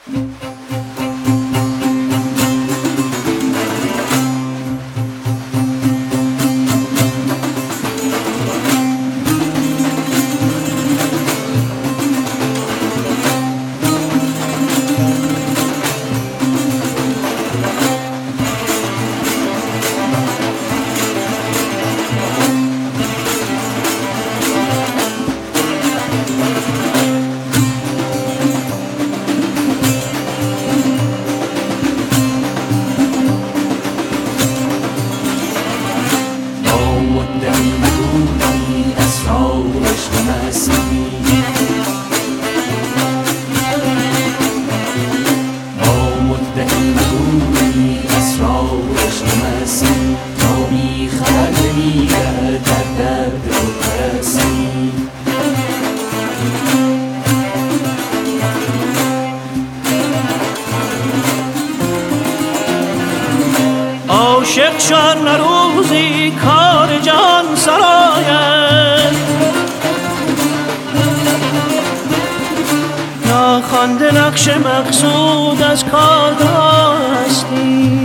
عاشق شان روزی کار جان سراید، ناخوانده نقش مقصود از کارگاه هستی.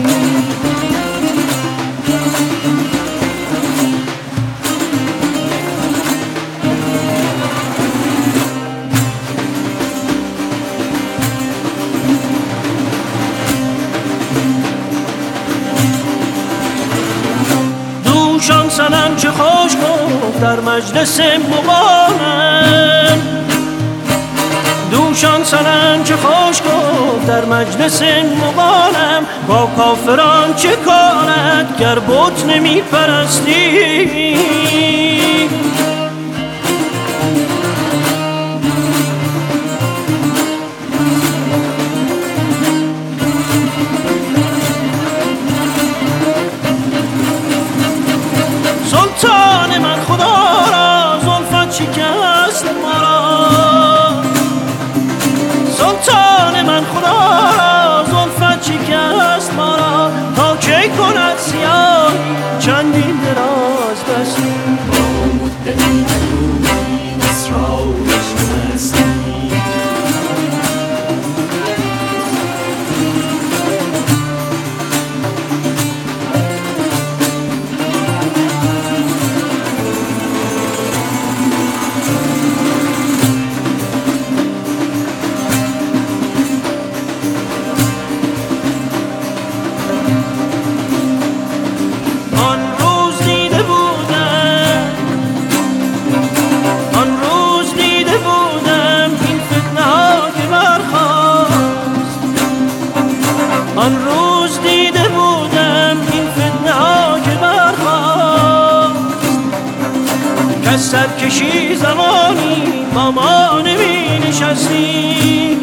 دوشان سنم چه خوش گفت در مجلس مغانم، دوشان سنم چه خوش گفت در مجلس مغانم. با کافران چه کارد گر بت نمی پرستی؟ سلطان من خدا را زلفت شکست مرا، سلطان من خدا را زلفت شکست مرا. تا کی کند سیاهی چندین دراز دستی؟ با مدتی مدومی اسرارش مستی. آن روز دیده بودم این فتنه ها که برخاست، که سرکشی زمانی با ما نمی نشستی.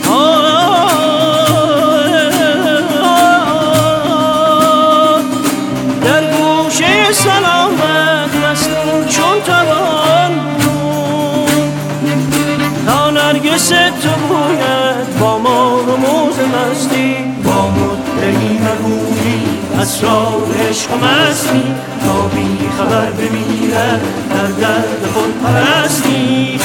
در گوشه سلامت مسئول چون توان بود، تا نرگس تو بوید با ما رموز مستی. با مدعی مگویی اسرار عشق و مستی، تا بی خبر بمیرد در درد خود پرستی.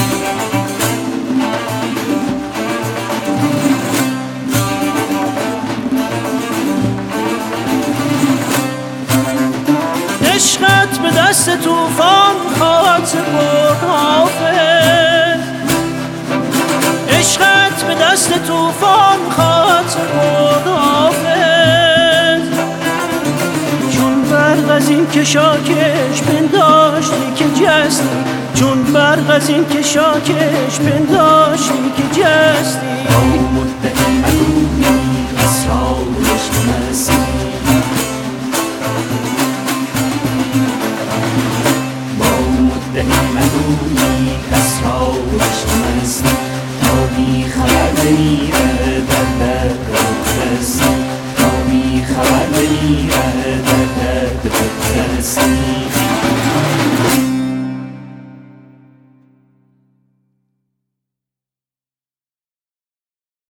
عشقت به دست طوفان خواهد سپرد حافظ، عشقت به دست طوفان خواهد سپرد حافظ. چون برق از این کشاکش پنداشتی که جستی، چون برق از این کشاکش پنداشتی که جستی. با مدعی مگویی اسرارش مستی، با مدعی مگویی اسرارش مستی. تا بی خبر بمیره در درد خود، تا بی خبر بمیره در درد خود.